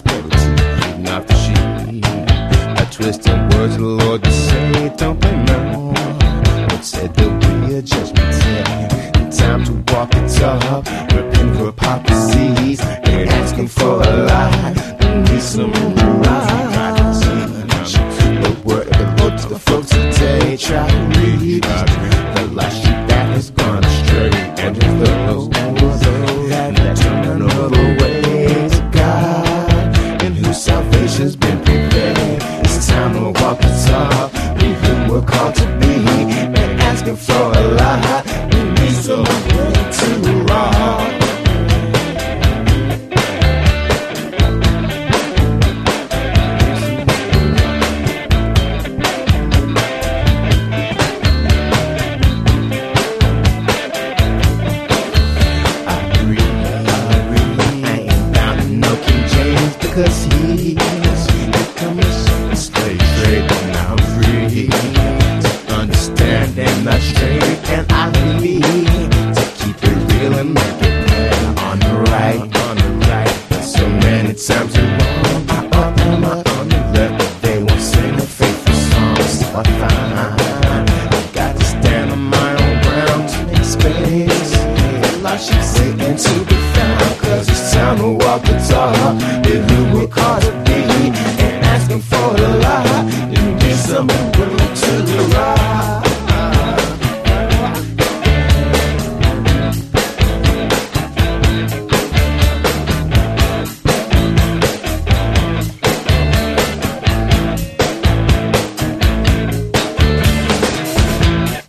reading off the sheet. I twisting words of the Lord to say, don't blame no one, but said there'll be a judgment day. Time to walk the talk, repent for hypocrisies, ain't asking for a lot, need some right. The word of the Lord to the folks today, try to read the lost sheep that has gone astray, and to those that turn another way to God, and whose salvation's been prepared. It's time to walk the talk, be who we're called to be, ain't asking for a lot, we need some way to rock. Cause he's become a slave trade, and I'm free to understand and not straight, and I believe to keep it real and make it clear on the right. So many times you're wrong, I up and on the left, but they won't sing a faithful song. So I find I got to stand on my own ground to make space. I should say and to be found, cause it's time to walk the talk, be who we're called to be, and asking for a lot, you need someone willing to rock.